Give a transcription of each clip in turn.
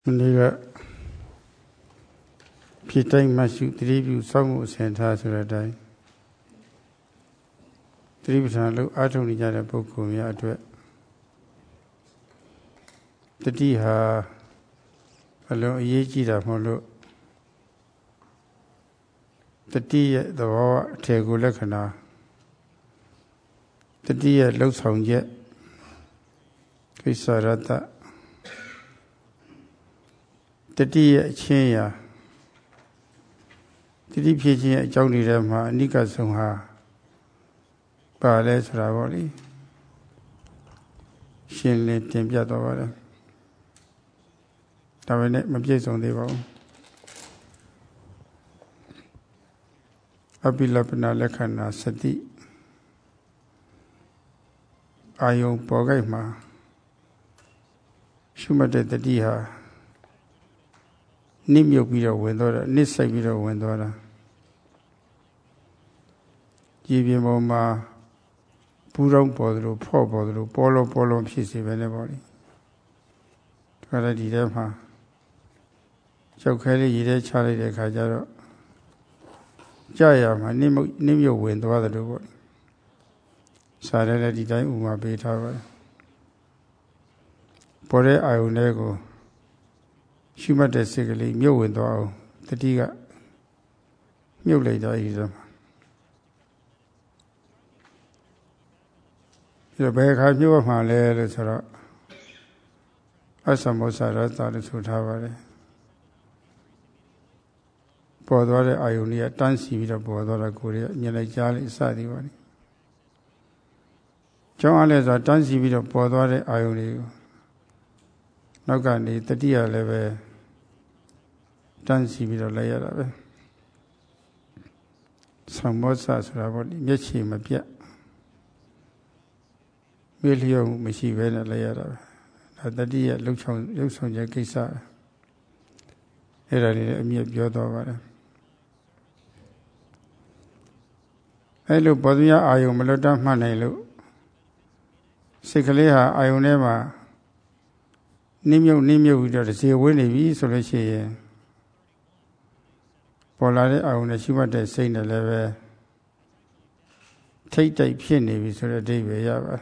ဒီကဖြစ်တိုင်းမှရှုသတိပြုစောင့်မှုအစဉ်ထားဆိုတဲ့အတိုင်းသတိပဋ္ဌာန်လို့အားထုတ်နေကြတဲ့ပုဂ္ဂိုလ်များအတွက်တတိဟာအလုံးအရေးကြီးတာမဟုတ်လို့တတိရဲ့သဘောအထေကိုလက္ခဏာတတိရဲ့လှုပ်ဆောင်ချက်ကိစ္စရတတတိရဲ့အချင်းရာတတိဖြစ်ခြင်းအကြောင်းတွေထဲမှာအနိကဆုံးဟာပါလဲဆိုတာပေါ့လေရှင်းလင်းတင်ပြတော့ပါတယ်ဒါပေမဲ့မပြည့်စုံသေးပါဘူးအပိလပနာလက္ခဏာစတိအာယုံပေါ်ကြိုက်မှာရှုမှတ်တဲ့တတိဟာနိမြုပ်ပြီးတော့ဝင်သွားတာနစ်ဆိုင်ပြီးတော့ဝင်သွားတာကြည်ပြင်ပေါ်မှာပူရောင်ပေါ်သလိုဖော့ပေါ်သလိုပေါ်လုံးဖြစ်စေပဲနဲ့ပေါ့လေဒါကြတဲ့ဒီထဲမှာကြောက်ခဲလေးရည်ထဲချလိုက်တဲ့အခါကျတော့ကြာရမှာနိမြုပ်ဝင်သွားတယ်လို့ပေါ့စာရဲလည်းဒီတိုင်းဥမာပေးထားပါတယ်ပေါ်တဲ့အာယုန်တွေကိုရှုမှတ်တဲ့စိတ်ကလေးမြုပ်ဝင်သွားအောင်တတိကမြုပ်လိုက်တာဤဆိုဒီဘယ်ခါမြုပ်မှလဲလို့ဆိုတော့အသမောစရတလို့ဆိုထားပါတယ်ပေါ်သွားတဲ့အာယုန်ကြီးကတန်းစီပြီးတော့ပေါ်သွားတာကိုယ်ရဲ့ညလိုက်ကြားလေးအစသည်ပါလေကျောင်းအားလဲဆိုတန်းစီပြီးတော့ပေါ်သွားတဲ့အာယုန်တွေကိုနောက်ကနေတတိယလည်းပဲတန်းစီပြီးတော့လိုက်ရတာပဲသမောစဆိုတာပေါ့မျက်ခြေမပြတ်မေ့လျော့မှုမရှိဘဲနဲ့လိုက်ရတာပဲဒါတတိယလှုပ်ဆောင်ချက်ကိစ္စအဲ့ဒါလေးလည်းအမြဲပြောတော့ပါတယ်အဲ့လိုပေါ်သူရအာယုံမလွတ်တတ်မှတ်နိုင်လို့စိတ်ကလေးဟာအာယုံထဲမှာနိမြုပ်ပြီးတော့ဇေဝင်းနေပြီဆိုလို့ရှိရင်ပေါ်လာတဲ့အာယုန်နဲ့ရှိမှတ်တဲ့စိတ်နဲ့လည်းပဲထိတ်တိုက်ဖြစ်နေပြီဆိုတဲ့အဓိပ္ပာယ်ရပါ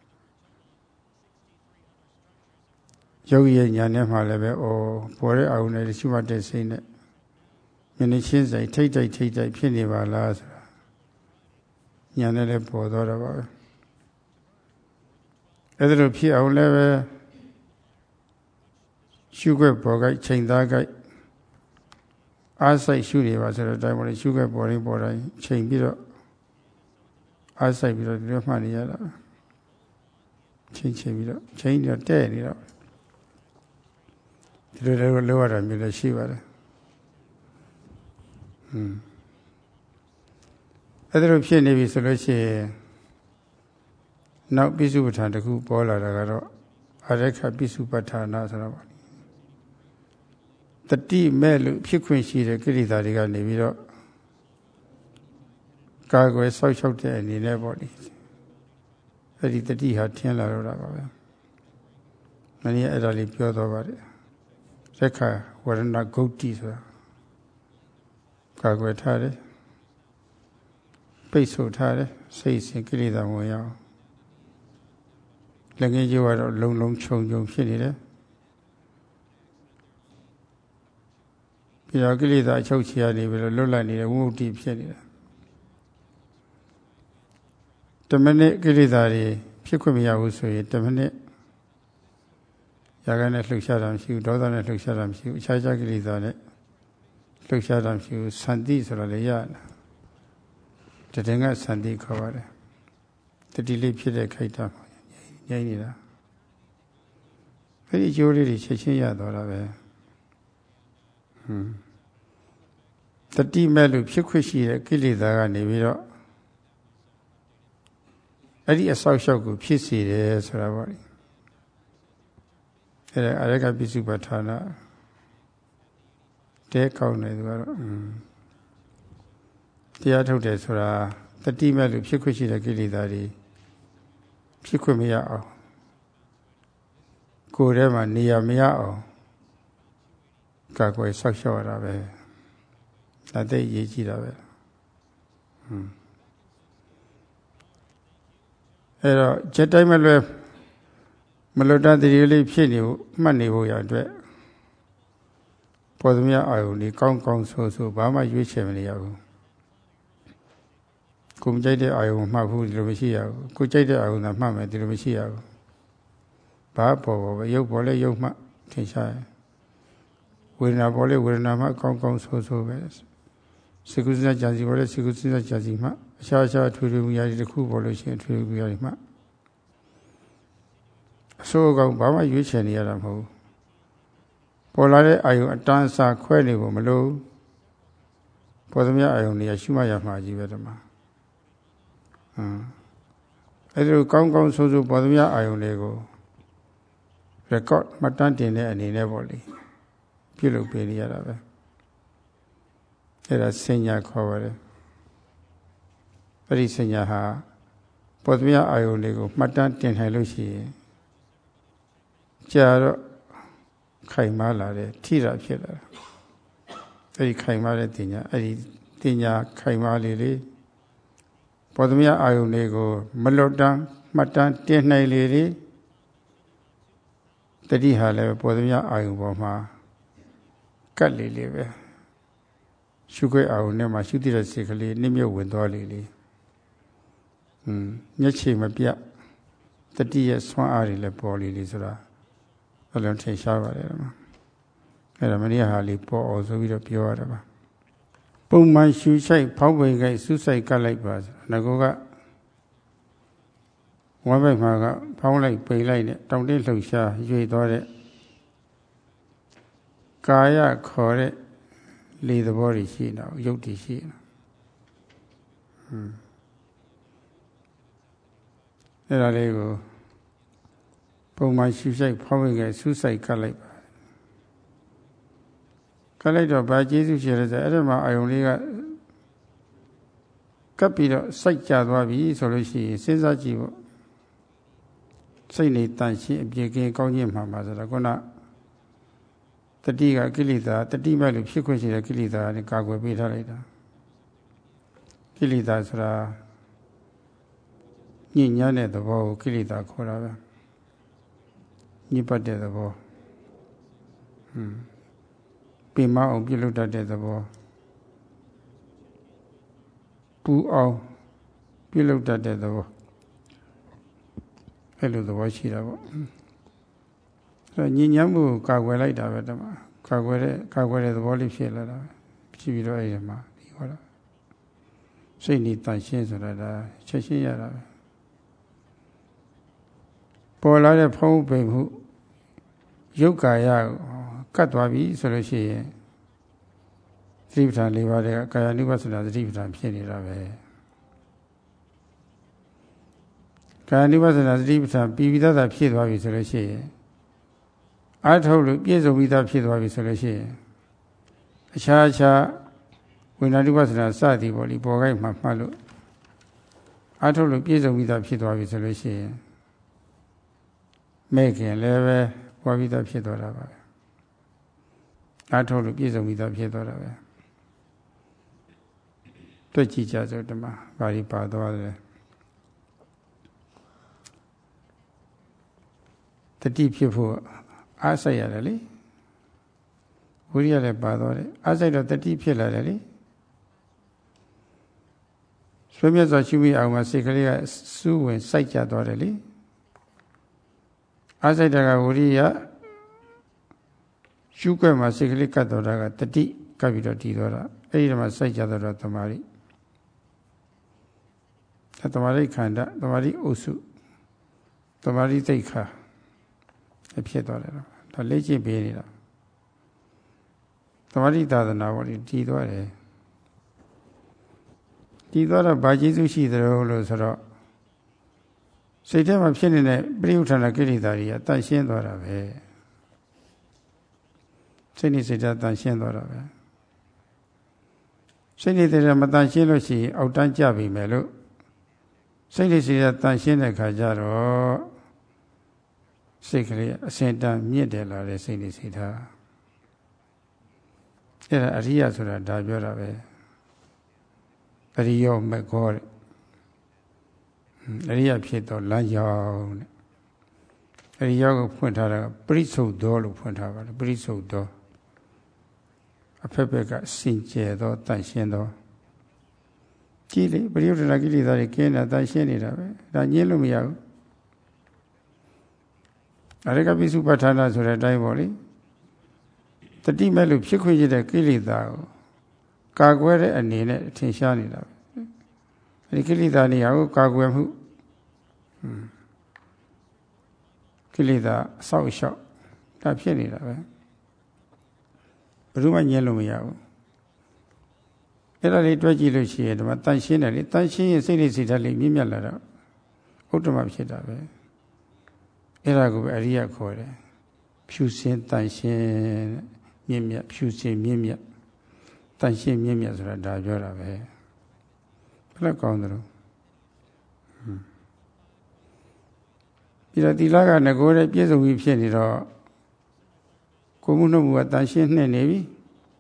ယောဂီရဲ့ဉာဏ်နဲ့မှလည်းပဲပေါ်တဲ့အာယုန်နဲ့ရှိမှတ်တဲ့စိတ်နဲ့မျက်နှာချင်းဆိုင်ထိတ်တိုက်ဖြစ်နေပါလားဆိုတာဉာဏ်နဲ့လည်းပေါ်တော့တာပါပဲအဲ့ဒါလိုဖြစ်အောင်လည်းပဲရှုခွက်ပေါ်ကြိုက်ချိန်သားကြိုက်အားစိုက်ရှုနေပါဆိုတော့တိုင်းပေါ်ရှုခွက်ပေါ်တိုင်းချိန်ပြီးတော့အားစိုက်ပြီးတော့ဒီလိုမှတ်နေရတာချိန်ပြီးတော့ချိန်ပြီးတော့တဲ့နေတော့ဒီလိုလည်းလောရတာမျိုးလည်းရှိပါတယ်အဲ့ဒါလိုဖြစ်နေပြီဆိုလို့ရှိရင်နောက်ပိစုပဋ္ဌာန်တစ်ခုပေါ်လာတာကတော့အရခပိစုပဋ္ဌာနာဆိုတော့တတိမဲ့လို့ဖြစ်ခွင့်ရှိတဲ့ကိရိတာတွေကနေပြီးတော့ကာကွယ်ဆောက်ရှောက်တဲ့အနေနဲ့ပေါ့လေအဲ့ဒီတတိဟာထင်းလာတော့တာပါပဲမင်းရဲ့အဲ့ဒါလေးပြောတော့ပါတယ်ရက်ခဝရဏဂုတ်တိဆိုတာကာကွယ်ထားတယ်ပိတ်ဆို့ထားတယ်စိတ်စဉ်ကိရိတာဝင်ရအောင်လက်ငယ်ကြီးကတော့လုံခြုံဖြစ်နေတယ်ပြီးတော့ကိလေသာအချုပ်ချယ်နေပြီးတော့လွတ်လပ်နေတဲ့ဝိမု ക്തി ဖြစ်နေတာ10မိနစ်ကိလေသာတွေဖြစ်ခွင့်မရဘူးဆိုရင်10မိနစ်ရာဂနဲ့လှုပ်ရှားတာမရှိဘူးဒေါသနဲ့လှုပ်ရှားတာမရှိဘူးအခြားကိလေသာနဲ့လှုပ်ရှားတာမရှိဘူးသန္တိဆိုတာလည်းရတာတည်ငါသန္တိခေါ်ပါတယ်တတိလေးဖြစ်တဲ့ခိုက်တာငြိမ့်နေတာအဲဒီအကျိုးလေးတွေချက်ချင်းရတော့တာပဲတတိမဲ့လို့ဖြစ်ခွင့်ရှိတဲ့ကိလေသာကနေပြီးတော့အဲ့ဒီအဆောက်အအုံကိုဖြစ်စေတယ်ဆိုတာပေါ့လေအဲ့ဒါအရကပိစုပဋ္ဌာနာတဲကောင်းတယ်သူကတော့တရားထုတ်တယ်ဆိုတာတတိမဲ့လို့ဖြစ်ခွင့်ရှိတဲ့ကိလေသာတွေဖြစ်ခွင့်မရအောင်ကိုယ်ထဲမှာနေရာမရအောင်ကာကွယ်ဆောက်ရှောက်ရတာပဲဒါသိရေးကြည့်တာပဲအဲ့တော့ချက်တိုင်းမလွယ်မလွတ်တတည်းလေးဖြစ်နေဖို့မှတ်နေဖို့ရအတွက်ပေါ်သမျှအာယုန်ဒီကောင်းကောင်းဆိုးဆိုးဘာမှရွေးချယ်မနေရဘူးကိုမကြိုက်တဲ့အာယုန်မှတ်ဘူးဒီလိုမရှိရဘူးကိုကြိုက်တဲ့အာယုန်သာမှတ်မယ်ဒီလိုမရှိရဘူးဘာပေါ်ပဲရုပ်ပေါ်လဲရုပ်မှထင်ရှားတယ်ဝေဒနာပေါ်လဲဝေဒနာမှကောင်းကောင်းဆိုးဆိုးပဲစေကုသနာကြာစီပေါ်လဲစေကုသနာကြာစီမှအခြားထွေထွေမူရာတွေတစ်ခုပေါ်လို့ရှိရင်ထွေထွေမူရာတွေမှအဆိုးကောင်ဘာမှရွေးချယ်နေရတာမဟုတ်ဘူးပေါ်လာတဲ့အာယုံအတန်းအစာခွဲနေဖို့မလိုပေါ်သမျှအာယုံတွေကရှုမှတ်ရမှာကြီးပဲတမအဲ့ဒါကောင်းကောင်းဆိုးဆိုးပေါ်သမျှအာယုံတွေကို record မှတ်တမ်းတင်တဲ့အနေနဲ့ပေါ့လေပြုလုပ်ပေးနေရတာပဲအဲ့ဒါစဉ္ညာခေါ်ပါတယ်အဲ့ဒီစဉ္ညာဟာပေါ်သမျှအာယုံတွေကိုမှတ်တမ်းတင်နိုင်လို့ရှိရင်ကြာတော့ခိုင်မာလာတယ်ထိတာဖြစ်လာအဲ့ဒီခိုင်မာတဲ့တင်ညာအဲ့ဒီတင်ညာခိုင်မာလေလေပေါ်သမျှအာယုန်တွေကိုမလွတ်တမ်းမှတ်တမ်းတင်နိုင်လေလေတတိဟာလည်းပေါ်သမျှအာယုန်ပေါ်မှာကတ်လေလေပဲရှုခွင့်အာယုန်နဲ့မှရှုတိတဲ့စိတ်ကလေးနှိမ့်မြုပ်ဝင်သွားလေလေမျက်ခြေမပြတ်တတိရဲ့ဆွမ်းအားတွေလည်းပေါ်လေလေဆိုတာအလုံးထင်ရှားပါတယ်ကွာအဲ့ဒါမနေ့ဟာလေးပေါ်အောင်ဆိုပြီးတော့ပြောရတာပါပုံမှန်ရှူဆိုင်ဖောင်းပိန်ကိုက်စူးစိုက်ကတ်လိုက်ပါဆိုငကောကဝမ်းဘက်မှာကဖောင်းလိုက်ပိန်လိုက်နဲ့တောင်တင်းလှုပ်ရှားရွေသွားတဲ့ကာယခေါ်တဲ့လေသဘောတွေရှိနေတာရုပ်တွေရှိနေတာအဲ့ဒါလေးကိုပုံမှန်ရှူဆိုင်ဖောင်းပိန်ကိုက်စူးစိုက်ကတ်လိုက်ပါကတ်လိုက်တော့ဗာကျေးဇူးရှိရတဲ့အဲ့ဒါမှအာယုံလေးကကပ်ပြီးတော့စိုက်ကြသွားပြီဆိုလို့ရှိရင်စဉ်းစားကြည့်ဖို့စိတ်နေတန်ရှင်းအပြေကင်းကောင်းခြင်းမှပါဆိုတော့ခုနတတိကကိလေသာတတိမဲ့လို့ဖြစ်ခွင့်ရှိတဲ့ကိလေသာနဲ့ကာကွယ်ပေးထားလိုက်တာကိလေသာဆိုတာညဉ့်ညမ်းတဲ့သဘောကိုကိလေသာခေါ်တာပဲညစ်ပတ်တဲ့သဘောပင်မအောင်ပြုလုပ်တတ်တဲ့သဘောပူအောင်ပြုလုပ်တတ်တဲ့သဘောအဲ့လိုသဘောရှိတာပေါ့အဲ့ညဉ့်ညမ်းမှုကာကွယ်လိုက်တာပဲတမကာကွယ်တဲ့သဘောလေးဖြစ်လာတာဖြစ်ပြီးတော့အဲ့ဒီမှာဒီဟောတာစိတ်နေတန်ရှင်းဆိုတာဒါချက်ရှင်းရတာပဲပေါ်လာတဲ့ဖုံးပိန်မှုရုပ်ကာယကတ်သွားပြီဆိုလို့ရှိရင်သတိပဋ္ဌာန်၄ပါးတဲ့ကာယ ानु ပသနာသတိပဋ္ဌာန်ဖြစ်နေတာပဲကာယ ानु ပသနာသတိပဋ္ဌာန်ပြီးပြီးသားဖြစ်သွားပြီဆိုလို့ရှိရင်အာထုတ်လို့ပြည့်စုံပြီးသားဖြစ်သွားပြီဆိုလို့ရှိရင်အခြားဝိညာဉ် ानु ပသနာစသည်ပေါ့လေပေါ်ခိုက်မှမှတ်လို့အာထုတ်လို့ပြည့်စုံပြီးသားဖြစ်သွားပြီဆိုလို့ရှိရင်မဲ့ခင်လည်းပဲပွားပြီးသားဖြစ်သွားတာပါပဲအာထုတ်လို့ပြည့်စုံပြီးသားဖြစ်သွားတာပဲတွေ့ကြည့်ကြစို့ဓမ္မဘာဒီပါသွားတယ်တတိဖြစ်ဖို့အားစိုက်ရတယ်လေဝိရိယလည်းပါသွားတယ်အားစိုက်တော့တတိဖြစ်လာတယ်လေဆွေးမြတ်စွာရှုမိအောင်မှာစိတ်ကလေးကစူးဝင်စိုက်ကြသွားတယ်လေအားစိုက်တာကဝိရိယရှုွက်မှာစိတ်ကလေးကတ်တော်တာကတတိကပ်ပြီးတော့တည်သွားတာအဲ့ဒီမှာစိုက်ကြတော့တမာရိတမာရိခန္ဓာတမာရိအုပ်စုတမာရိသိက္ခာဖြစ်သွားတယ်ဒါလေ့ကျင့်ပေးနေတာတမာရိသာသနာပေါ်တည်သွားတယ်တည်သွားတော့ဘာကျေးဇူးရှိသလဲလို့ဆိုတော့စိတ်ထဲမှာဖြစ်နေတဲ့ပရိယုဌာဏကိလေသာတွေကတန့်ရှင်းသွားတာပဲစိတ်နေစိတ်ဓာတ်တန်ရှင်းသွားတာပဲစိတ်နေစိတ်ဓာတ်မတန်ရှင်းလို့ရှိရင်အောက်တန်းကြပြီမယ်လို့စိတ်နေစိတ်ဓာတ်တန်ရှင်းတဲ့ခါကျတော့စိတ်ကလေးအစင်တန်မြင့်တယ်လာတဲ့စိတ်နေစိတ်ဓာတ်အဲ့ဒါအရိယဆိုတာဒါပြောတာပဲအရိယောမကောတဲ့အရိယဖြစ်တော့လမ်းကြောင်းတဲ့အရိယောကိုဖွင့်ထားတာပရိသုဒ္ဓောလို့ဖွင့်ထားပါတယ်ပရိသုဒ္ဓောအဖက်ဖက်ကစင်ကြယ်သောတန်ရှင်းသောကြည့်လေပရိယုဒ္ဓနာကိလေသာတွေကင်းတာတန်ရှင်းနေတာပဲဒါညင်းလို့မရဘူးအရိကပိစုပဋ္ဌာနာဆိုတဲ့အတိုင်းပေါ့လေတတိမဲ့လို့ဖြစ်ခွင့်ရတဲ့ကိလေသာကိုကာကွယ်တဲ့အနေနဲ့ထင်ရှားနေတာပဲအဲဒီကိလေသာနေရာကိုကာကွယ်မှုကိလေသာအဆောက်အအုံဒါဖြစ်နေတာပဲဘယ်သူမှညှင်းလို့မရဘူးအဲ့ဒါလေးတွက်ကြည့်လို့ရှိရင်ဒီမှာတန်ရှင်းတယ်လေတန်ရှင်းရင်စိတ်လေးစိတ်ဓာတ်လေးမြင့်မြတ်လာတော့ဥတ္တမဖြစ်တာပဲအဲ့ဒါကိုပဲအရိယခေါ်တယ်ဖြူစင်တန်ရှင်းမြင့်မြတ်ဖြူစင်မြင့်မြတ်တန်ရှင်းမြင့်မြတ်ဆိုတာဒါပြောတာပဲဘယ်လောက်ကောင်းသလဲပြီးတော့သီလကငကိုတဲ့ပြည့်စုံပြီးဖြစ်နေတော့ကိုမှုနှုတ်မှုကတန်ရှင်းနှင့်နေပြီ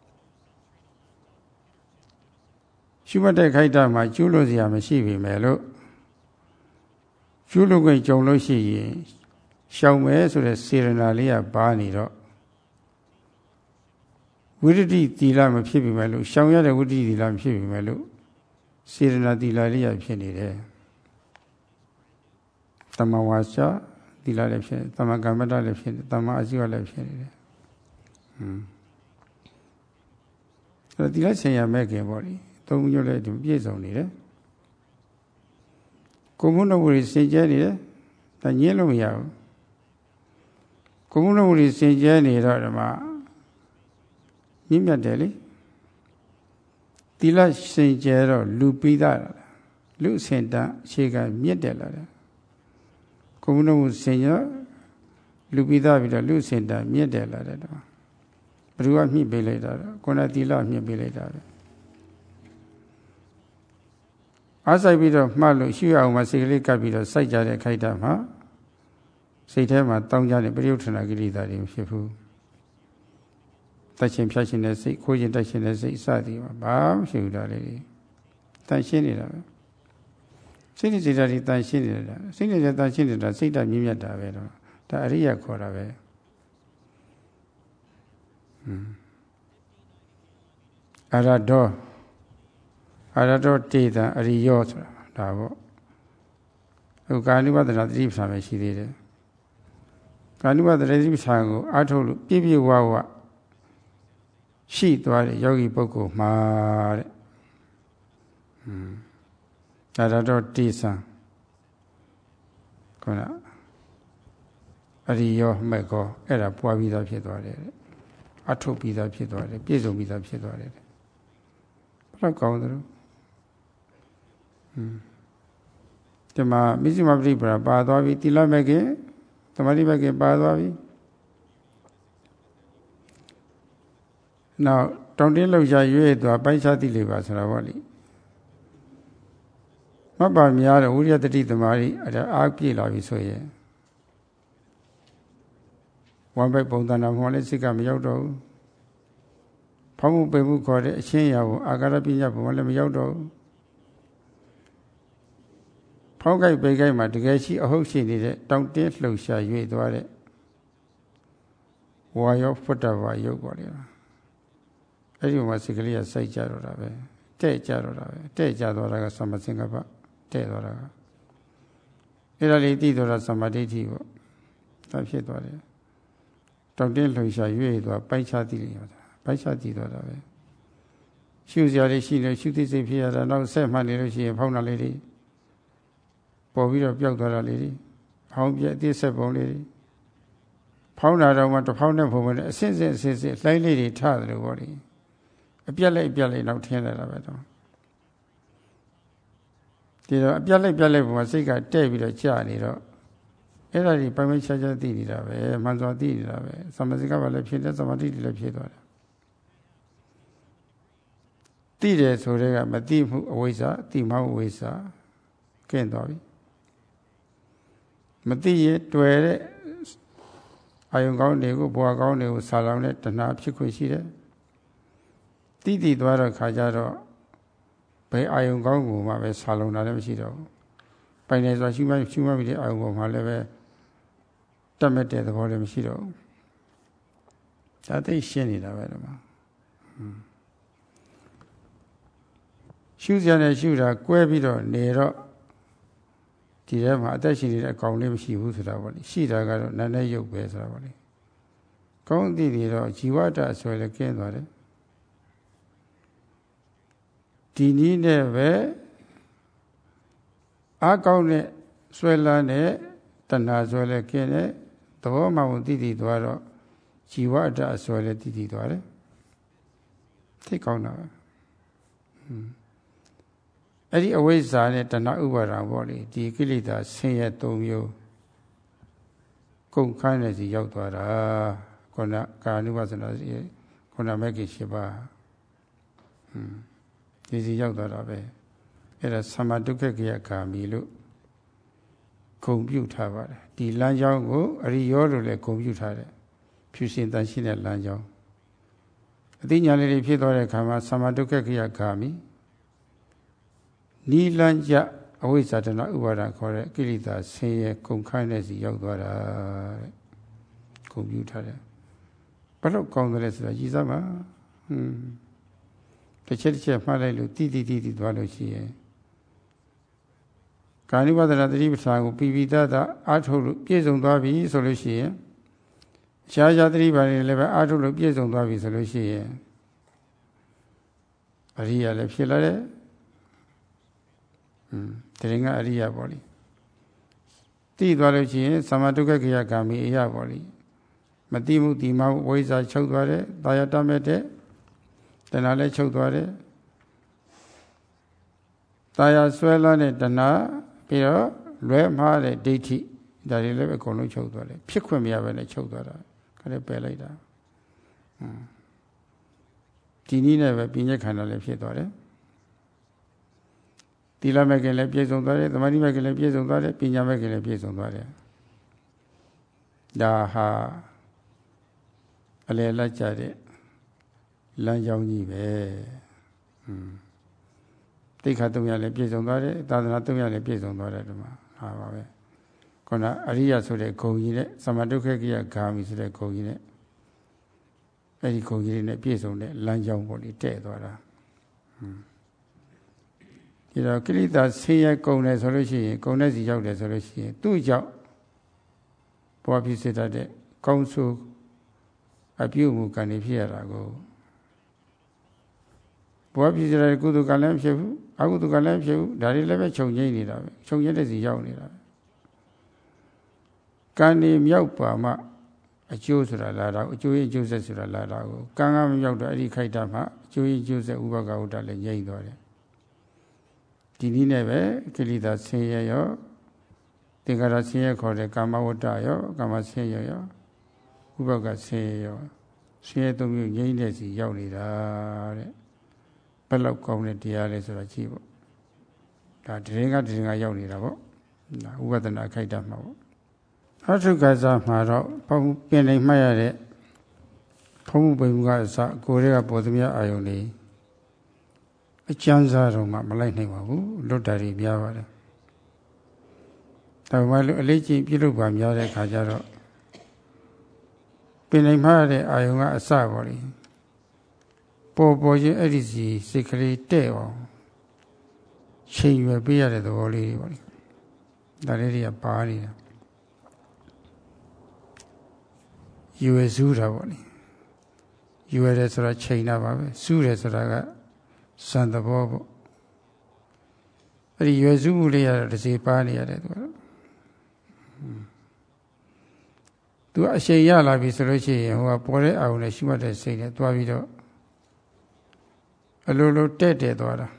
ရှုမှတ်တဲ့ခိုက်တာမှာကျူးလွန်စရာမရှိပြီမယ်လို့ကျူးလွန်ခွင့်ကြုံလို့ရှိရင်ရှောင်မယ်ဆိုတဲ့စေရနာလေးကပါနေတော့ဝိရတိသီလမဖြစ်ပြီမယ်လို့ရှောင်ရတဲ့ဝိရတိသီလမဖြစ်ပြီမယ်လို့စေရနာသီလလေးရဖြစ်နေတယ်တမဝါစာသီလလည်းဖြစ်တမကမ္မတလည်းဖြစ်တမအစီဝလည်းဖြစ်နေတယ်သီလဆင်ရမဲ့ခင်ပေါ့လေသုံးမျိုးလည်းပြည့်စုံနေတယ်ကိုမှုနှုတ်ဝိစင်ကြဲနေတယ်ဒါညင်းလို့မရဘူးကိုမှုနှုတ်ဝိစင်ကြဲနေတော့ဒီမှာမြင့်မြတ်တယ်လေသီလစင်ကြဲတော့လူပိသားလူစင်တန်အခြေခံမြင့်တယ်လာတယ်ကိုမှုနှုတ်စင်ကြလူပိသားပြီးတော့လူစင်တန်မြင့်တယ်လာတယ်တော့ဘယ်သူကမြင့်ပေးလိုက်တာတော့ကိုယ်နဲ့သီလမြင့်ပေးလိုက်တာပဲအားဆိုင်ပြီးတော့မှတ်လို့ရှုရအောင်မစိတ်ကလေးကပ်ပြီးတော့စိုက်ကြတဲ့ခိုက်တာမှာစိတ်ထဲမှာတောင်းကြတဲ့ပရိယုထနာကိလေသာတွေမဖြစ်ဘူးတတ်ချင်းဖြတ်ချင်းတဲ့စိတ်ခိုးချင်းတတ်ချင်းတဲ့စိတ်စသည်မှာဘာမှမရှိဘူးဒါလေးတွေတန်ရှင်းနေတာပဲစိတ်နဲ့စိတ်ဓာတ်တွေတန်ရှင်းနေတာစိတ်နဲ့တန်ရှင်းနေတာစိတ်ဓာတ်မြင့်မြတ်တာပဲတော့ဒါအရိယခေါ်တာပဲအရတောတေတံအရိယောဆိုတာဒါပေါ့ဟိုကာနုပဒနာသတိပ္ပံပဲရှိသေးတယ်ကာနုပဒနာသတိပ္ပံကိုအားထုတ်လို့ပြည့်ပြည့်ဝဝရှိသွားတဲ့ယောဂီပုဂ္ဂိုလ်မှာတဲ့အရတောတေသံခေါ်အရိယောမဲ့ကောအဲ့ဒါပွားပြီးသားဖြစ်သွားတယ်အထုတ်ပြီးသားဖြစ်သွားတယ်ပြည့်စုံပြီးသားဖြစ်သွားတယ်ဘယ်တော့ကောင်းသလဲဒီမှာမိစ္ဆမပရိပရာပါသွားပြီသီလမဲ့ခင်သမာဓိမဲ့ခင်ပါသွားပြီနောက်တောင်းတင်းလောက်ရရွေ့သွားပိုင်းခြားသိလေပါဆိုတာပေါ့လေမပါများတော့ဝိရိယတတိသမာဓိအားပြည့်လာပြီဆိုရင်ဝမ်းပိုက်ပုံသဏ္ဍာန်မှလည်းစိတ်ကမရောက်တော့ဘူးဖောင်းမှုပေမှုခေါ်တဲ့အချင်းအရာကိုအာကာရပညာဘုံလည်းမရောက်တော့ဘူးဖောင်းကြိုက်ပေကြိုက်မှာတကယ်ရှိအဟုတ်ရှိနေတဲ့တောင်းတင်းလှုပ်ရှား၍သွားတဲ့ဝါယောဖုတ္တဝါယုတ်ပေါ်လေအဲ့ဒီမှာစိတ်ကလေးကစိုက်ကြတော့တာပဲတဲ့ကြတော့တာပဲတဲ့ကြသွားတာကသမစင်္ကပ္ပတဲ့သွားတာကအဲ့ဒါလေးသိတော့တာသမာဓိဋ္ဌိပေါ့ဒါဖြစ်သွားတယ်တောင်းတင်းလှုပ်ရှား၍သွားပိုင်းခြားသိလိမ့်မယ်ပိုင်းခြားသိတော့တာပဲရှုစရာလေးရှိလို့ရှုသိစိတ်ဖြစ်ရတာနောက်ဆက်မှတ်နေလို့ရှိရင်ဖောင်းတာလေးတွေပေါ်ပြီးတော့ပျောက်သွားတာလေးတွေဖောင်းပြက်အသေးဆက်ပုံလေးတွေဖောင်းတာတော့မှတစ်ဖောင်းနဲ့ပုံမှန်အစစ်စစ်လှိုင်းလေးတွေထတယ်လို့ပေါ့လေအပြက်လိုက်နောက်ထင်းလာတာပဲတော့ဒီတော့အပြက်လိုက်ပုံမှာစိတ်ကတဲ့ပြီးတော့ကြာနေတော့အဲ့ဒါကြီးပိုင်ပိုင်ခြားခြားသိနေတာပဲမှန်စွာသိနေတာပဲသမစိကဘာလည်းဖြစ်တယ်သမာဓိလည်းဖြစ်သွားတယ်သိတယ်ဆိုတဲ့ကမသိမှုအဝိဇ္ဇာသိမှအဝိဇ္ဇာကျင့်သွားပြီမသိရင်တွေ့တဲ့အာယုံကောင်းတွေကိုဘဝကောင်းတွေကိုဆာလောင်တဲ့တဏှာဖြစ်ခွင့်ရှိတယ်တိတိသွားတော့ခါကြတော့ဘယ်အာယုံကောင်းကိုမှပဲဆာလုံတာလည်းမရှိတော့ဘူးပိုင်နေဆိုရှုမှတ်ပြီးတဲ့အာယုံပေါ်မှာလည်းပဲတတ်မဲ့တဲ့သဘောလည်းမရှိတော့ဘူးဒါသိရှင်းနေတာပဲဒီမှာရှုစရာနဲ့ရှုတာကွဲပြီးတော့နေတော့ဒီထဲမှာအသက်ရှင်နေတဲ့အကောင်လေးမရှိဘူးဆိုတာပေါ့လေရှိတာကတော့နာနဲ့ရုပ်ပဲဆိုတာပေါ့လေကောင်းသည့်တွေတော့ဇီဝတ္တအစွဲလည်းကျင်းသွားတယ်ဒီနည်းနဲ့ပဲအားကောင်းတဲ့ဆွဲလန်းတဲ့တဏှာဆွဲလည်းကျင်းတယ်သဘောမှန်သိသိသွားတော့ဇီဝတ္တအစွဲလည်းသိသိသွားတယ်သိကောင်းတာပဲအဲ့ဒီအဝိဇ္ဇာနဲ့တဏှာဥပါဒံပေါ့လေဒီကိလေသာဆင်းရဲ၃မျိုးကုန်ခန်းတဲ့စီရောက်သွားတာခုနကာနုပသနာခုနမဂ္ဂင်၈ပါးဒီစီရောက်သွားတာပဲအဲ့ဒါသမဒုက္ခကိယဂာမိလို့ဂုံပြုထားပါတယ်ဒီလမ်းကြောင်းကိုအရိယောလို့လည်းဂုံပြုထားတယ်ဖြူရှင်တန်ရှင်းတဲ့လမ်းကြောင်းအသိဉာဏ်လေးတွေဖြစ်သွားတဲ့အခါမှာသမဒုက္ခကိယဂာမိနိလန်းကြအဝိဇ္ဇာတဏှာဥပါဒံခေါ်တဲ့ကိလေသာဆင်းရဲကုန်ခိုင်းတဲ့စီရောက်သွားတာတဲ့ဂုံပြုထားတယ်ဘယ်တော့ကောင်းတယ်လဲဆိုတာရည်စားမှာတစ်ချက်မှတ်လိုက်လို့တိသွားလို့ရှိရင်ကာနိဝဒနာသတိပဋ္ဌာန်ကိုပြီးပြီးသားအားထုတ်လို့ပြည့်စုံသွားပြီဆိုလို့ရှိရင်ရှားသတိပါနေလည်းပဲအားထုတ်လို့ပြည့်စုံသွားပြီဆိုလို့ရှိရင်အရိယာလည်းဖြစ်လာတယ်တရင်ကအရိယာပေါ့လေသိသွားလို့ရှိရင်သမဒုက္ခကိယဂာမိအရာပေါ့လေမတိမှုတိမဝိဇ္ဇာချုပ်သွားတယ်တာယာတမဲ့တဲ့တဏှာလည်းချုပ်သွားတယ်တာယာဆွဲလာတဲ့တဏှာပြီးတော့လွဲမှားတဲ့ဒိဋ္ဌိဒါတွေလည်းအကုန်လုံးချုပ်သွားတယ်ဖြစ်ခွင့်မရဘဲနဲ့ချုပ်သွားတာခါလည်းပယ်လိုက်တာဒီနည်းနဲ့ပဲပြဉ္ဇခန္ဓာလည်းဖြစ်သွားတယ်သီလမဲ့ခင်လည်းပြည့်စုံသွားတယ်သမာဓိမဲ့ခင်လည်းပြည့်စုံသွားတယ်ပညာမဲ့ခင်လည်းပြည့်စုံသွားတယ်ဒါဟာအလယ်လက်ကြတဲ့လမ်းကြောင်းကြီးပဲတိခါ၃ရလည်းပြည့်စုံသွားတယ်သာသနာ၃ရလည်းပြည့်စုံသွားတယ်ဒီမှာဟာပါပဲခုနအရိယဆိုတဲ့ဂုံကြီးနဲ့သမဒုက္ခကိယဂာမိဆိုတဲ့ဂုံကြီးနဲ့အဲ့ဒီဂုံကြီးနဲ့ပြည့်စုံတဲ့လမ်းကြောင်းပေါ်လေးတဲ့သွားတာဒီတော့ကိလေသာဆင်းရဲကုန်တယ်ဆိုလို့ရှိရင်ကုန်တဲ့စီရောက်တယ်ဆိုလို့ရှိရင်သူ့ကြောင့်ဘဝဖြစ်စေတတ်တဲ့ကောင်းဆိုးအပြုအမူကံတွေဖြစ်ရတာကိုဘဝဖြစ်စေတဲ့ကုသိုလ်ကံလည်းဖြစ်ဘူးအကုသိုလ်ကလည်းဖြစ်ဘူးဒါတွေလည်းပဲခြုံငိမ့်နေတာပဲခြုံငိမ့်တဲ့စီရောက်နေတာပဲကံတွေမြောက်ပါမှအကျိုးဆိုတာလာတာအကျိုးရဲ့အကျိုးဆက်ဆိုတာလာတာကိုကံကမမြောက်တော့အဲ့ဒီခိုက်တာမှအကျိုးရဲ့အကျိုးဆက်ဥပက္ခဝတ္တလည်းငြိမ့်သွားတယ်ဒီနည်းနဲ့ပဲကိလေသာဆင်းရဲရောသင်္ခါရဆင်းရဲခေါ်တဲ့ကာမဝတ္တရောကာမဆင်းရဲရောဥပက္ခဆင်းရဲရောဆင်းရဲသုံးမျိုးငြိမ့်တဲ့စီရောက်နေတာတဲ့ဘယ်လောက်ကောင်းတဲ့တရားလဲဆိုတာကြည့်ပေါ့ဒါတရင်ကရောက်နေတာပေါ့ဒါဥပဒနာခိုက်တာမှာပေါ့အထုကစားမှာတော့ဘုံပြင်နေမှတ်ရတဲ့ဘုံပိမှုကအစကိုယ်တွေကပေါ်သမျှအာယုန်လေးအကျဉ်းစားတော့မှမလိုက်နိုင်ပါဘူးလွတ်တာတွေများပါတယ်ဒါပေမဲ့လို့အလေးချင်းပြုလုပ်ပါများတဲ့ခါကျတော့ပြင်နေမှရတဲ့အာယုန်ကအစပေါ့လေပေါ်ချင်းအဲ့ဒီစီစိတ်ကလေးတဲ့အောင်ချိန်ရွယ်ပေးရတဲ့သဘောလေးတွေပေါ့လေဒါလေးတွေကပါနေတာယူရစုတာပေါ့လေယူရတယ်ဆိုတာချိန်တာပါပဲစုတယ်ဆိုတာကစံသဘောပေါ့အဲ့ဒီရွယ်စုမှုလေးရတော့တစ်စီပါနေရတယ်သူကအချိန်ရလာပြီဆိုလို့ရှိရင်ဟိုကပေါ်တဲ့အာရုံနဲ့ရှိမှတ်တဲ့စိတ်နဲ့တွားပြီးတော့အလိုလိုတဲ့သွားတာ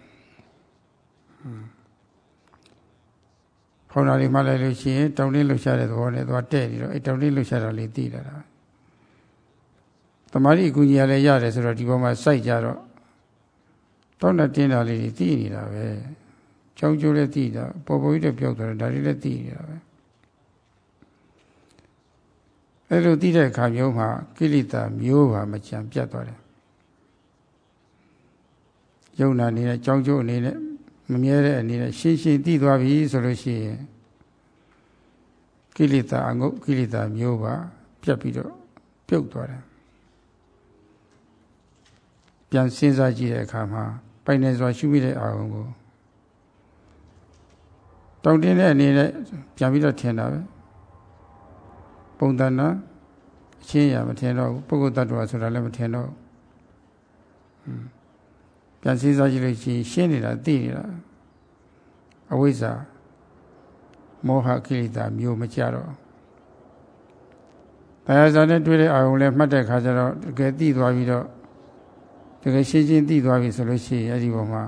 ခေါင်းသားလေးမှလိုက်လို့ရှိရင်တောင်းတင်းလှုပ်ရှားတဲ့သဘောနဲ့သွားတဲ့ပြီးတော့အဲ့တောင်းတင်းလှုပ်ရှားတာလေးသိလာတာတမာတိအကူကြီးရလည်းရတယ်ဆိုတော့ဒီပေါ်မှာစိုက်ကြတော့တောင်းတတင်းတာလေးတွေသိနေတာပဲကြောင်းကျိုးလည်းသိတာပေါ်ပေါ်ကြီးတော့ပြောက်သွားတယ်ဒါတွေလည်းသိနေတာပဲအဲ့လိုသိတဲ့အခါမျိုးမှာကိလေသာမျိုးပါမကြံပြတ်သွားတယ်ယုံနာအနေနဲ့ကြောင်းကျိုးအနေနဲ့မမြဲတဲ့အနေနဲ့ရှင်းရှင်းသိသွားပြီဆိုလို့ရှိရင်ကိလေသာအငုတ်ကိလေသာမျိုးပါပြတ်ပြီးတော့ပြုတ်သွားတယ်ပြန်စဉ်းစားကြည့်တဲ့အခါမှာပိုင်နေစွာရှုမိတဲ့အာရုံကိုတောင်းတင်းတဲ့အနေနဲ့ပြန်ပြီးတော့ထင်တာပဲပုံသဏ္ဍာန်အချင်းရမထင်တော့ဘူးပုဂ္ဂိုလ်တ attva ဆိုတာလည်းမထင်တော့ဘူးပြန်စဉ်းစားကြည့်လို့ရှိရင်ရှင်းနေတာသိနေတာအဝိဇ္ဇာမောဟကိလေသာမျိုးမကြတော့တရားစာနဲ့တွေ့တဲ့အာရုံလည်းမှတ်တဲ့ခါကျတော့တကယ်သိသွားပြီးတော့တကယ်ရှင်းရှင်းသိသွားပြီဆိုလို့ရှိရင်အဲ့ဒီပုံမှာ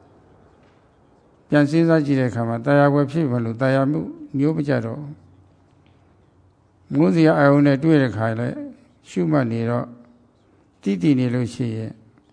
ပြန်စဉ်းစားကြည့်တဲ့အခါမှာတရားဝယ်ဖြစ်မလို့တရားမှုမျိုးမကြတော့မိုးစရာအာရုံနဲ့တွေ့တဲ့ခါလည်းရှုမှတ်နေတော့တည်တည်နေလို့ရှိရင်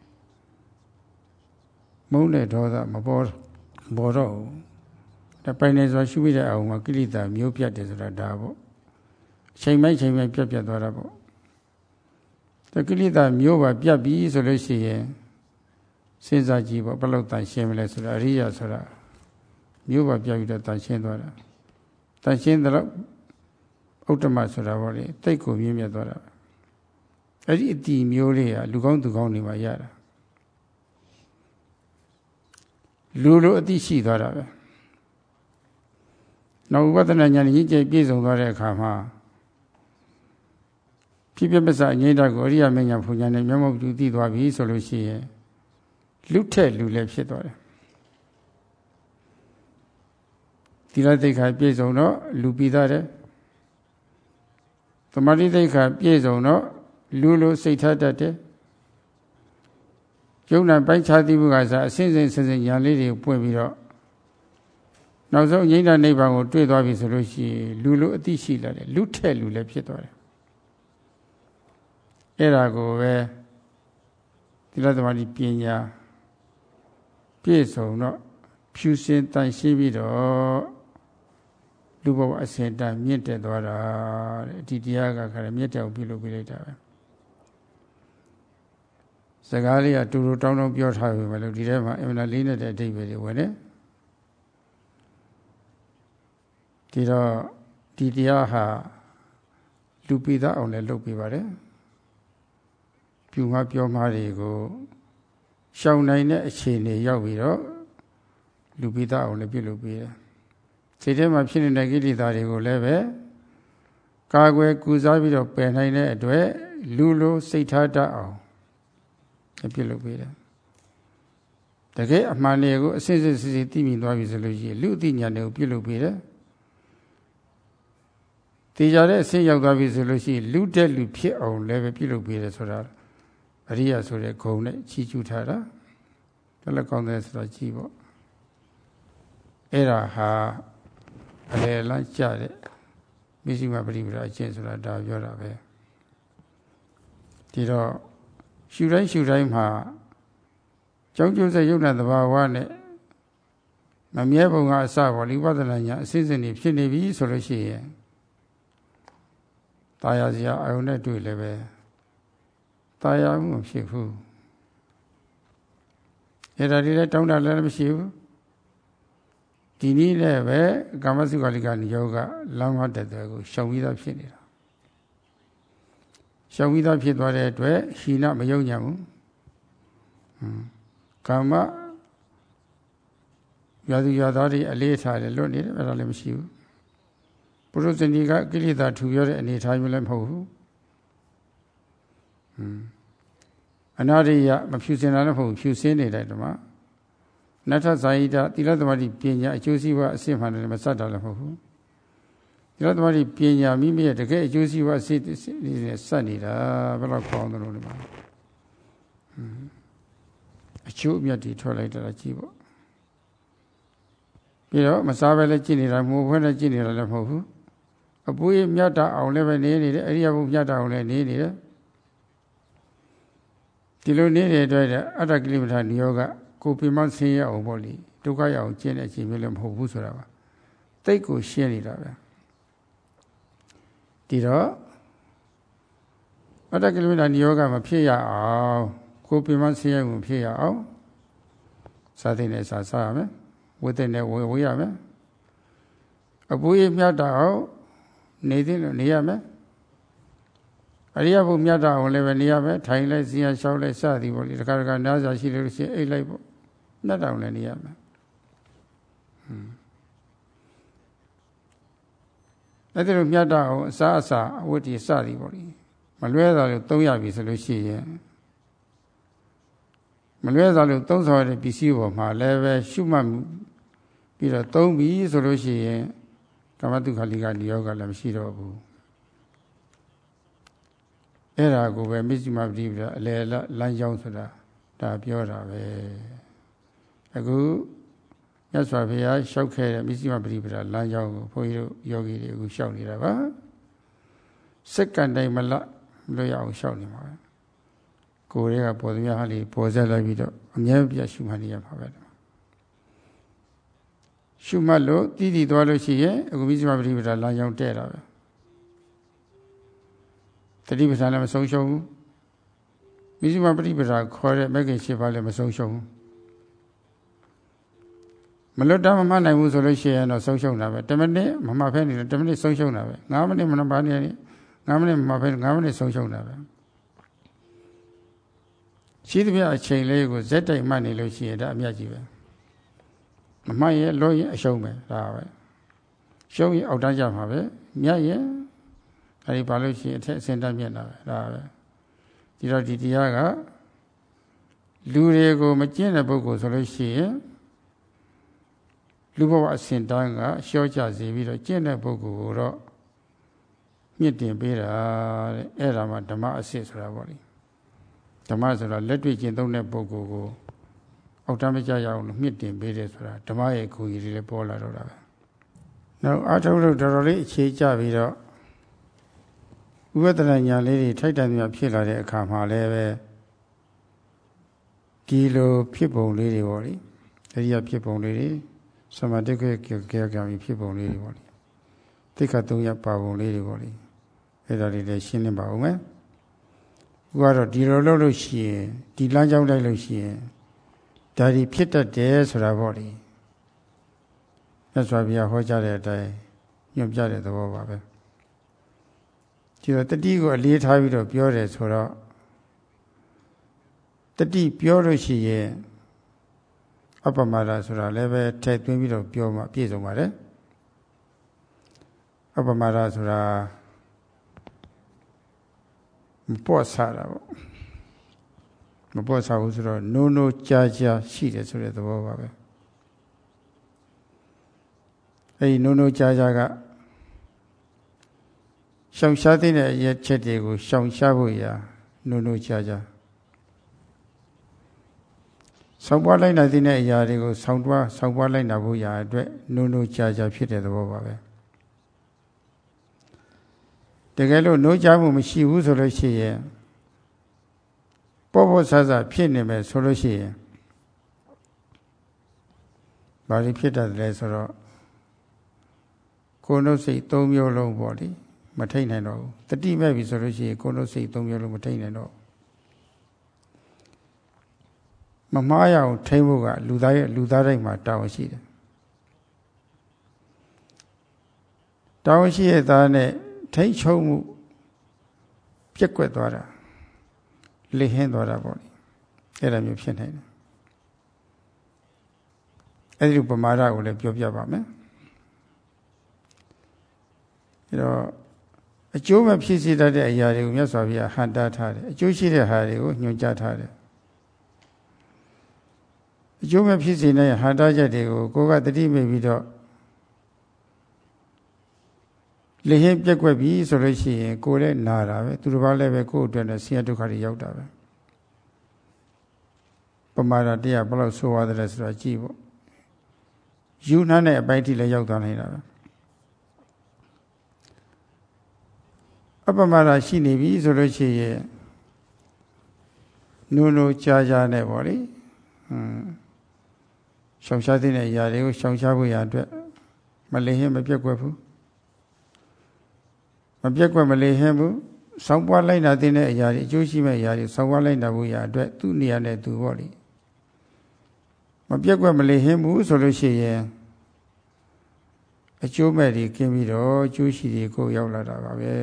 မုန်းတဲ့ဒေါသမပေါ်တော့ဘူးဒါပိုင်နေစွာရှုမိတဲ့အာရုံမှာကိလေသာမျိုးပြတ်တယ်ဆိုတာဒါပေါ့ချိန်ပိုင်းပြတ်သွားတာပေါ့ဒါကိလေသာမျိုးပါပြတ်ပြီဆိုလို့ရှိရင်စဉ်းစားကြည့်ပေါ့ဘယ်လောက်တန်ရှင်းမလဲဆိုတာအရိယာဆိုတာမျိုးပါပြတ်ပြီးတော့တန်ရှင်းသွားတာတန်ရှင်းတော့ဥတ္တမဆိုတာပေါ့လေတိတ်ကိုမြင့်မြတ်သွားတာအဲ့ဒီအတီမျိုးလေးကလူကောင်းသူကောင်းနေမှာရတာလူလိုအတိရှိသွားတာပဲနောက်ဥပဒနာဉာဏ်ရည်ကြည်ပြည့်စုံသွားတဲ့အခါမှာဖြစ်ပြပစ္စအငြိမ့်တာကိုအရိယာမဉ္ဇဉ်ဖူဉာဏ်နဲ့မျက်မှောက်ပြုသိသွားပြီဆိုလို့ရှိရင်လူထက်လူလည်းဖြစ်သွားတယ်သီလသိက္ခာပြည့်စုံတော့လူပြီးသားတယ်သမာဓိသိက္ခာပြည့်စုံတော့လူလိုစိတ်ထားတတ်တယ်ယုံနာပိုင်းခြားသိမှုကစားအစဉ်ဉာဏ်လေးတွေပွင့်ပြီးတော့နောက်ဆုံးငြိမ့်တဲ့နိဗ္ဗာန်ကိုတွေ့သွားပြီဆိုလို့ရှိရင်လူလိုအသိရှိလာတယ်လူထက်လူလည်းဖြစ်သွားတယ်အဲ့ဒါကိုပဲသီလသမာဓိပညာပြည့်စုံတော့ဖြူစင်တန်ရှင်းပြီးတော့လူဘဝအစဉ်တန်မြင့်တက်သွားတာတဲ့ဒီတရားကခါရမြင့်တက်အောင်ပြုလုပ်ပေးလိုက်တာပဲစကားလေးကတူတူတောင်းတောင်းပြောထားပြီမလို့ဒီထဲမှာအမှန်တလေးနဲ့တဲ့အဓိပ္ပာယ်တွေဝင်တယ်ဒီတော့ဒီတရားဟာလူပိသားအောင်လည်းလုပ်ပေးပါတယ်ပြူမှာပြောမှာတွေကိုရှောင်နိုင်တဲ့အခြေအနေရောက်ပြီးတော့လူပိသားအောင်လည်းပြုလုပ်ပေးတယ်စိတ်ထဲမှာဖြစ်နေတဲ့ကိလေသာတွေကိုလည်းပဲကာကွယ်ကုစားပြီးတော့ပယ်နိုင်တဲ့အတွက်လူလိုစိတ်ထားတတ်အောင်ပြုလုပ်ပေးတယ်တကယ်အမှန်တွေကိုအစစ်စစ်သိမြင်သွားပြီဆိုလို့ရှိရင်လူအသိဉာဏ်တွေကိုပြုလုပ်ပေးတယ်သိကြတဲ့အဆင့်ရောက်သွားပြီဆိုလို့ရှိရင်လူတက်လူဖြစ်အောင်လည်းပဲပြုလုပ်ပေးတယ်ဆိုတာအရိယာဆိုတဲ့ဂုဏ်နဲ့ချီးကျူးထားတာဘယ်လိုကောင်းတယ်ဆိုတာကြည့်ပေါ့အဲ့ဒါဟာအလယ်လန်းကြတဲ့မရှိမပရိပဒါအကျင့်ဆိုတာဒါပြောတာပဲဒီတော့ရှုတိုင်းမှာကြောင်းကျိုးစရုပ်နာသဘာဝနဲ့မမြဲပုံကအစပေါ်ဝိပဿနာညာအစစ်စစ်နေဖြစ်နေပြီဆိုလို့ရှိရင်ตายစရာအယုံနဲ့တွေ့လည်းပဲตายမှုမဖြစ်ဘူးအဲ့ဒါဒီလည်းတောင်းတလည်းမရှိဘူးဒီနည်းနဲ့ပဲကာမစုခလိကနိယောကလမ်းမတက်တဲ့ကိုရှောင်ပြီးသားဖြစ်နေတာရှောင်ပြီးသားဖြစ်သွားတဲ့အတွက်ဟိနမယုံညံ့ဘူးကာမရာဇူသားတွေအလေးထားတယ်လွတ်နေတယ်အဲ့ဒါလည်းမရှိဘူးပုရုဇဏီကကိလေသာထူပြောတဲ့အနေထားမျိုးလည်းမဟုတ်ဘူးအနာရိယမဖြူစင်တာလည်းမဟုတ်ဘူးဖြူစင်နေတဲ့ဓမ္မနတ္ထဇာယိတသီလသမารိပညာအကျိုးစီးပွားအစစ်မှန်တယ်မစတာလည်းမဟုတ်ဘူးသီလသမารိပညာမိမိရဲ့တကယ်အကျိုးစီးပွားအစစ်နဲ့စက်နေတာဘယ်တော့ကောင်းသလိုလဲမှာအကျိုးအမြတ်တွေထွက်လိုက်တာကြည့်ပေါ့ပြီးတော့မစားပဲလည်းကြည့်နေတာမိုးဖွဲလည်းကြည့်နေတာလည်းမဟုတ်ဘူးအပွေးမြတ်တာအောင်လည်းပဲနေနေတယ်အရိယဘုမြတ်တာအောင်လည်းနေနေတယ်ဒီလိုနေတဲ့အတွက်အတ္တကိလေသာနိယောကကိုပြမဆင်းရအောင်ပေါ့လေဒုက္ခရအောင်ကျင့်တဲ့အချိန်မျိုးလည်းမဟုတ်ဘူးဆိုတာပါတိတ်ကိုရှင်းနေတာပဲဒီတော့အတ္တကိလေသာနိယောကမဖြစ်ရအောင်ကိုပြမဆင်းရမှုဖြစ်ရအောင်စားတဲ့နဲ့စားရမယ်ဝတ်တဲ့နဲ့ဝေးရမယ်အပူရမြတ်တာအောင်နေတဲ့လို့နေရမယ်အရိယဘုမြတ်တာအောင်လည်းပဲနေရမယ်ထိုင်လိုက်စီရလျှောက်လိုက်စသည်ပေါ့လေတခါတခါနားစာရှိလို့ရှိရင်အိတ်လိုက်ပေါ့မြတ်တာအောင်လည်းနေရမယ်အဲ့ဒါလိုမြတ်တာအောင်အစားအစာအဝတ်ဒီစသည်ပေါ့လေမလွဲတာလို့သုံးရပြီဆိုလို့ရှိရင်မလွဲတာလို့သုံးဆောင်ရတဲ့ပစ္စည်းပေါ်မှာလည်းပဲရှုမှတ်ပြီးတော့သုံးပြီဆိုလို့ရှိရင်ကာမတုခလိကနိယောဂလည်းမရှိတော့ဘူးအဲ့ဒါကိုပဲမစ္စည်းမပฏิပဒါအလယ်လမ်းကြောင်းဆိုတာဒါပြောတာပဲအခုမြတ်စွာဘုရားလျှောက်ခဲ့တဲ့မစ္စည်းမပฏิပဒါလမ်းကြောင်းကိုဘုန်းကြီးတို့ယောဂီတွေအခုလျှောက်နေတာပါစက္ကန့်တိုင်းမလလွတ်ရအောင်လျှောက်နေမှာပဲကိုယ်တွေကပေါ်သမျှဟာလေးပေါ်ဆက်လိုက်ပြီးတော့အမြဲပြတ်ရှုမှတ်နေရမှာပဲရှုမှတ်လို့တည်တည်သွားလို့ရှိရင်အခုမစ္စည်းမပฏิပဒါလမ်းကြောင်းတဲ့တာပဲတတိပဌာန်လည်းမဆုံးရှုံးဘူးမစ္စည်းမပฏิပဒါခေါ်တဲ့မဂ္ဂင်၈ပါးလည်းမဆုံးရှုံးဘူးမလွတ်တမ်းမမှတ်နိုင်ဘူးဆိုလို့ရှိရင်တော့ဆုံးရှုံးတာပဲ10မိနစ်မမှတ်ဖဲနေတယ်10မိနစ်ဆုံးရှုံးတာပဲ9မိနစ်မမှတ်နေတယ်9မိနစ်မမှတ်ဖဲ9မိနစ်ဆုံးရှုံးတာပဲရှိသမျှအချိန်လေးကိုဇက်တိုက်မှတ်နေလို့ရှိရင်ဒါအမြတ်ကြီးပဲမမှတ်ရင်လို့ရင်အရှုံးပဲဒါပဲရှုံးရင်အောက်တန်းကြမှာပဲမြတ်ရင်အဲဒီဘာလို့ရှိရင်အထက်အစင်တတ်မြတ်တာပဲဒါပဲဒီတော့ဒီတရားကလူတွေကိုမကျင့်တဲ့ပုဂ္ဂိုလ်ဆိုလို့ရှိရင်လူဘဝအစဉ်တန်းကရှော့ချစေပြီးတော့ကျင့်တဲ့ပုဂ္ဂိုလ်ကိုတော့မြင့်တင်ပေးတာတဲ့အဲ့ဒါမှဓမ္မအစစ်ဆိုတာပေါ့လေဓမ္မဆိုတာလက်တွေ့ကျင့်သုံးတဲ့ပုဂ္ဂိုလ်ကိုအောက်တန်းမကြရအောင်လို့မြင့်တင်ပေးတယ်ဆိုတာဓမ္မရဲ့ကိုယ်ကြီးတွေလည်းပေါ်လာတော့တာပဲနောက်အာထုလို့တော်တော်လေးအခြေကျပြီးတော့ဥပဒနာညာလေးတွေထိုက်တန်မြတ်ဖြစ်လာတဲ့အခါမှာလည်းပဲဒီလိုဖြစ်ပုံလေးတွေပေါ့လေအရိယဖြစ်ပုံလေးတွေစမတိခေကေကံဖြစ်ပုံလေးတွေပေါ့လေတိခတ်၃ရပ်ပါပုံလေးတွေပေါ့လေအဲ့ဒါတွေလည်းရှင်းနေပါဦးမယ်ဥကတော့ဒီလိုလုပ်လို့ရှိရင်ဒီလမ်းကြောင်းလိုက်လို့ရှိရင်ဒါဒီဖြစ်တတ်တယ်ဆိုတာပေါ့လေမြတ်စွာဘုရားဟောကြားတဲ့အတိုင်းညွှန်ပြတဲ့သဘောပါပဲဒီတော့တတိကိုအလေးထားပြီးတော့ပြောတယ်ဆိုတော့တတိပြောလို့ရှိရင်အပမဒဆိုတာလည်းပဲထည့်သွင်းပြီးတော့ပြောမှပြည့်စုံပါတယ်အပမဒဆိုတာမပေါ့ဆတာပေါ့မပေါ့ဆဘူးဆိုတော့နိုးနိုးကြားကြားရှိတယ်ဆိုတဲ့သဘောပါပဲအဲဒီနိုးနိုးကြားကြားကရှောင်ရှားတဲ့အရက်ချက်တွေကိုရှောင်ရှားဖို့ရာနိုးနိုးကြားကြားဆောက်ပွားလိုက်နိုင်တဲ့အရာတွေကိုဆောက်ပွားလိုက်နိုင်ဖို့ရာအတွက်နိုးနိုးကြားကြားဖြစ်တဲ့သဘောပါပဲတကယ်လို့နိုးကြားမှုမရှိဘူးဆိုလို့ရှိရင်ပေါ့ပေါ့ဆဆဖြစ်နေမယ်ဆိုလို့ရှိရင်ဘာလို့ဖြစ်တတ်တယ်ဆိုတော့ကိုယ်နှုတ်စိတ်၃မျိုးလုံးပေါ့လေမထိတ်နိုင်တော့ဘူးတတိမဲ့ပြီဆိုလို့ရှိရင်ကိုယ်နှုတ်စိတ်၃မျိုးလုံးမထိတ်နိုင်တော့မမှားရအောင်ထိန်းဖို့ကလူသားတိုင်းမှာတာဝန်ရှိတယ်တာဝန်ရှိတဲ့သားနဲ့ထိန်းချုပ်မှုပြက်ကွက်သွားတာလိဟင်းသွားတာပေါ့လေအဲ့ဒါမျိုးဖြစ်နေတယ်အဲ့ဒီပမာဒကိုလည်းပြောပြပါမယ်အဲ့တော့အကျိုးမဖြစ်စေတတ်တဲ့အရာတွေကိုမြတ်စွာဘုရားဟန်တာထားတယ်အကျိုးရှိတဲ့ဟာတွေကိုညွှန်ကြားထားတယ်အကျိုးမဖြစ်စေတဲ့ဟန်တာချက်တွေကိုကိုယ်ကတတိမိပြီးတော့လိဟင်းပြက်ကွက်ပြီဆိုလို့ရှိရင်ကိုယ်လည်းနာတာပဲသူတစ်ပါးလည်းပဲကိုယ့်အတွက်နဲ့ဆင်းရဲဒုက္ခတွေရောက်တာပဲပမာဒတရားဘယ်လောက်ဆိုးရတယ်ဆိုတော့ကြည့်ပေါ့ယူနှမ်းတဲ့အပိုင်းထိလည်းရောက်သွားနေတာပဲအပမာဒရှိနေပြီဆိုလို့ရှိရင်နိုးနိုးကြားကြားနဲ့ပေါ့လေရှောင်ရှားတဲ့အရာတွေကိုရှောင်ရှားဖို့ရအတွက်မလိဟင်းမပြက်ကွက်ဘူးမပြက်ကွက်မလိဟင်းဘူးဆောင်းပွားလိုက်တာတဲ့အရာတွေအကျိုးရှိမဲ့အရာတွေဆောင်းပွားလိုက်တာဖို့ရအတွက်သူ့နေရာနဲ့သူပေါ့လေမပြက်ကွက်မလေးဟင်းဘူးဆိုလို့ရှိရင်အကျိုးမဲ့တွေကင်းပြီးတော့အကျိုးရှိတွေကိုရောက်လာတာပါပဲ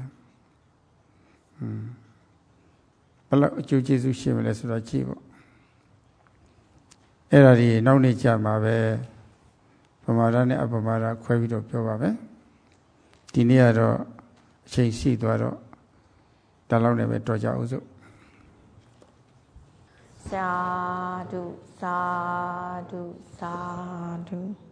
ဘယ်လောက်အကျိုးကျေးဇူးရှိမလဲဆိုတော့ကြည့်ပေါ့အဲ့ဒါဒီနောက်နေ့ကြာမှာပဲပမာဒနဲ့အပမာဒခွဲပြီးတော့ပြောပါမယ်ဒီနေ့ကတော့အချိန်ရှိသွားတော့ဒါလောက်နဲ့ပဲတော်ကြအောင်စို့သာဓုသာဓုသာဓု